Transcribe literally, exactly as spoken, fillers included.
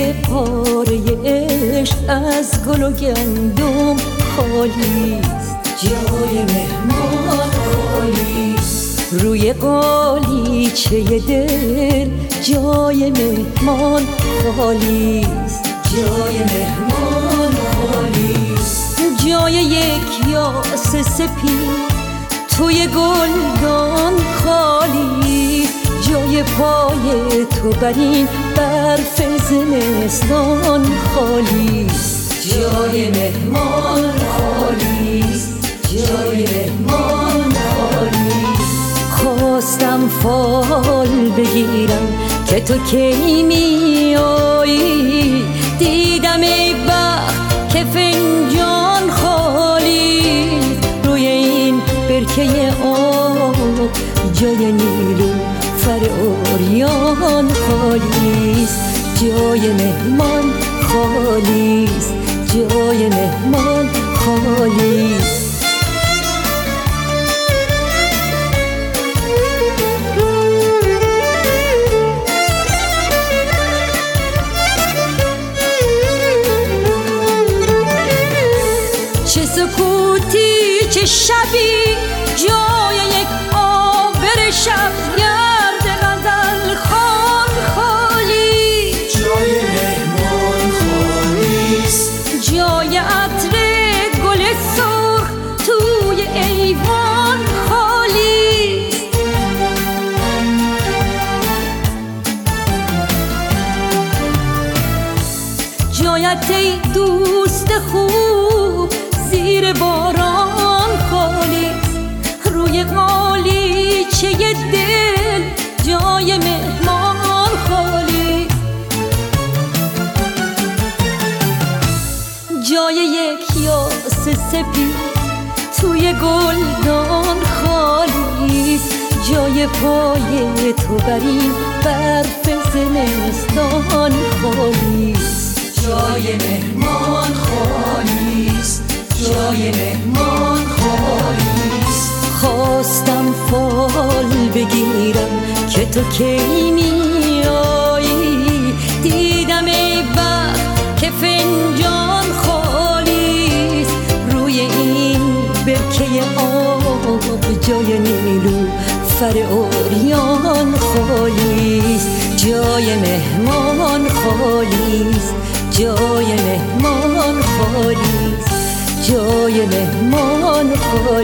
پاره عشق از گل و گندم خالیست. جای مهمان خالیست. روی قالیچه دل جای مهمان خالیست. جای مهمان خالیست. جای یک یاس سپید توی گلدان خالیست. جای پای تو بر این برف زمستان خالیست. جای مهمان خالیست. جای مهمان خالیست. خواستم فال بگیرم که تو کی میایی، دیدم ای بخت که فنجان خالیست. روی این برکه آب جای نیلوفر عریان خالیست. جای مهمان خالیست. جای مهمان خالیست. چه سکوتی چه شبی جای یک آبر شبگرد غزل خوان خالی. جای مهمان خالیست. جای عطر گل سرخ توی ایوان خالیست. جایت ای دوست خوب زیر باران خالیست. روی قالیچه دل جای مهمان خالیست. جای یک یاس سپید توی گلدان خالیست. جای پای تو بر این برف زمستان خالیست. جای مهمان خالیست. جای مهمان خالیست. خواستم فال بگیرم که تو کی میایی، دیدم ای بخت که فنجان خالیست. روی این برکه آب جای نیلوفر عریان خالیست. جای مهمان خالیست. جای مهمان خالیست. جای مهمان خالیست.